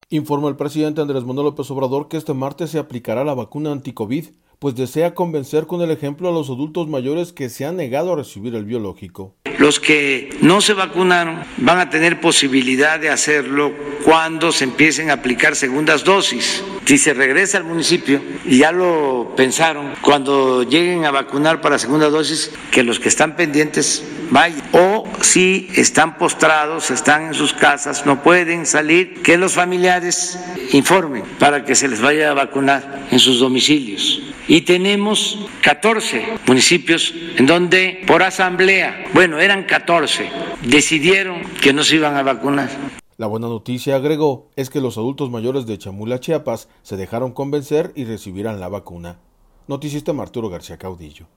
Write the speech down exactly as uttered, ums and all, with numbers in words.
Informa el presidente Andrés Manuel López Obrador que este martes se aplicará la vacuna anti-COVID, pues desea convencer con el ejemplo a los adultos mayores que se han negado a recibir el biológico. Los que no se vacunaron van a tener posibilidad de hacerlo cuando se empiecen a aplicar segundas dosis. Si se regresa al municipio, y ya lo pensaron, cuando lleguen a vacunar para segunda dosis, que los que están pendientes vayan. O si están postrados, están en sus casas, no pueden salir, que los familiares informen para que se les vaya a vacunar en sus domicilios. Y tenemos catorce municipios en donde por asamblea, bueno, eran catorce, decidieron que no se iban a vacunar. La buena noticia, agregó, es que los adultos mayores de Chamula, Chiapas, se dejaron convencer y recibirán la vacuna. Noticista Arturo García Caudillo.